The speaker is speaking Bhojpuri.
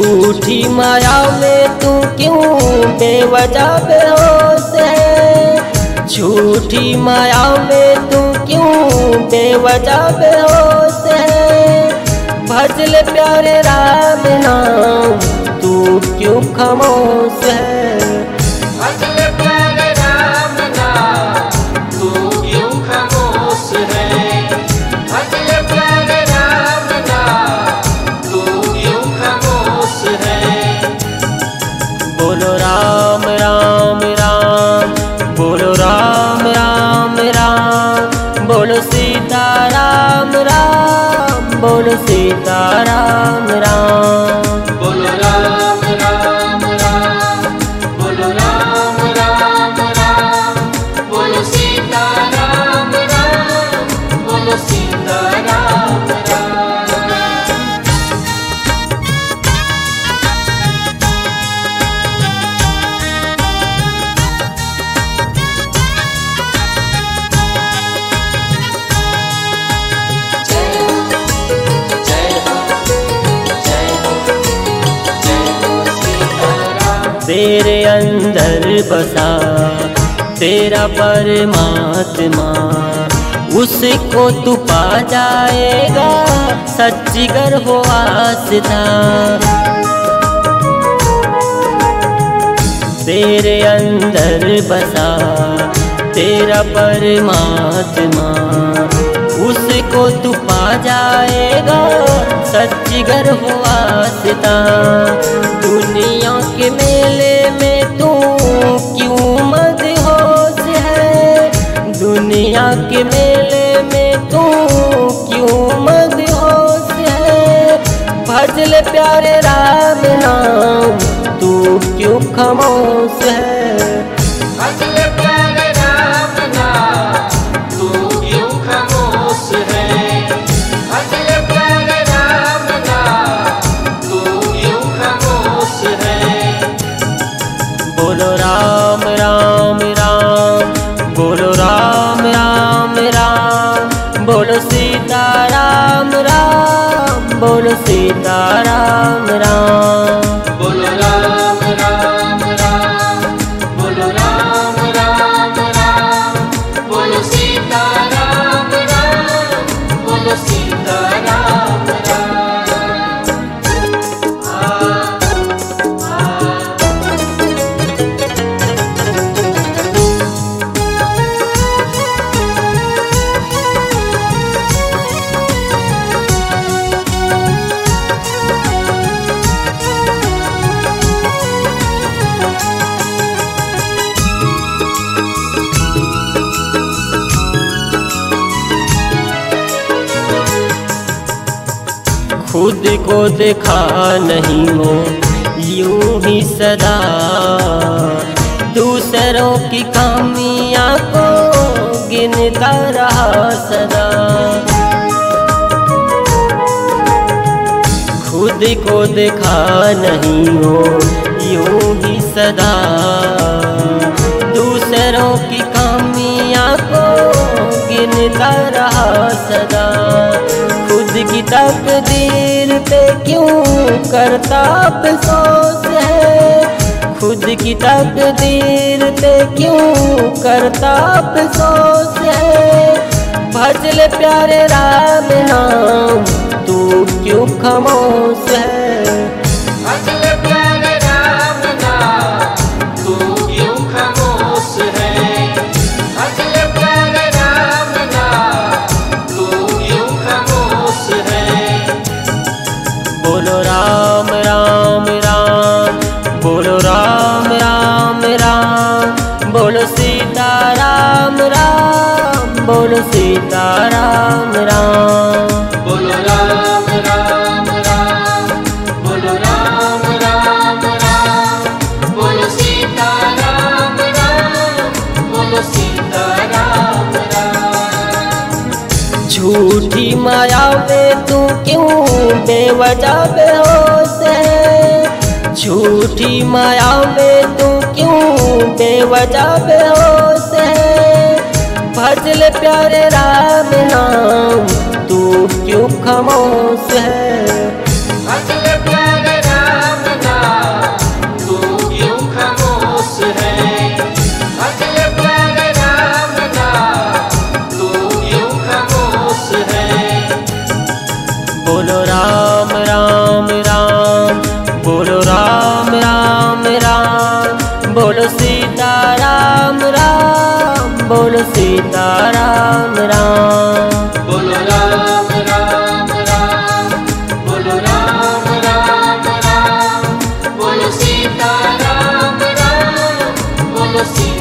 झूठी माया में तू क्यों बेवजह बेहोश है। झूठी माया में तू क्यों बेवजह बेहोश है। भजल प्यारे राम नाम तू क्यों खामोश है। भजल प्यारे राम नाम तू क्यों खामोश है। भजल प्यारे राम नाम तू क्यों खामोश है। बोलो राम राम राम, बोलो राम राम राम, बोलो सीता राम राम, बोलो सीता राम राम। बोलो राम राम राम, बोलो राम राम राम, बोलो सीता राम राम, बोलो सीता राम राम। तेरे अंदर बसा तेरा परमात्मा, उसको तू पा जाएगा सच्ची गर हो आस्था। तेरे अंदर बसा तेरा परमात्मा, उसको तू पा जाएगा सच्ची गर हो आस्था। दुनिया के मेले में तू क्यों मदहोश है। दुनिया के मेले में तू क्यों मदहोश है। भजल प्यारे राम नाम तू क्यों खामोश है। भजल प्यारे राम नाम तू क्यों खामोश है। भजल प्यारे राम नाम तू क्यों खामोश है। बोलो राम राम राम, बोलो राम राम राम, बोलो सीता राम राम, बोलो सीता राम राम। बोलो राम राम राम, बोलो राम राम राम, बोलो सीता राम राम, बोलो सीता राम राम। खुद को देखा नहीं हो यूं ही सदा, दूसरों की खामियां को गिनता रहा सदा। खुद को देखा नहीं हो यूं ही सदा, दूसरों की खामियां को गिनता रहा सदा। खुद की तकदीर पे क्यों करता अफसोस है। खुद की तकदीर पे क्यों करता अफसोस है। भजल प्यारे राम नाम तू क्यों खामोश है। भजल प्यारे राम नाम तू क्यों खामोश है। भजल प्यारे राम नाम तू क्यों खामोश है। बोलो राम राम राम, बोलो राम राम राम, बोलो सीता राम राम, बोलो सीता राम राम। बोलो राम राम राम, बोलो राम राम राम, बोलो सीता राम राम, बोलो सीता राम राम। झूठी माया में तू क्यों बेवजह बेहोश है। झूठी माया में तू क्यों बेवजह बेहोश है। भजल प्यारे राम नाम तू क्यों खामोश है। भजल प्यारे राम बोलो सीता